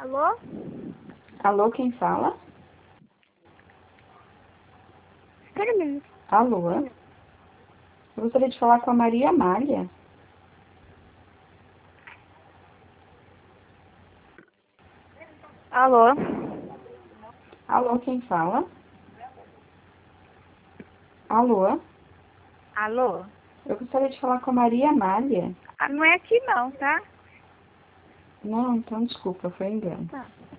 Alô? Alô, quem fala? Espera um minuto. Alô? Eu gostaria de falar com a Maria Amália. Alô? Alô, quem fala? Alô? Alô? Eu gostaria de falar com a Maria Amália. Ah, não é aqui não, tá? Não, então desculpa, foi engano. Tá.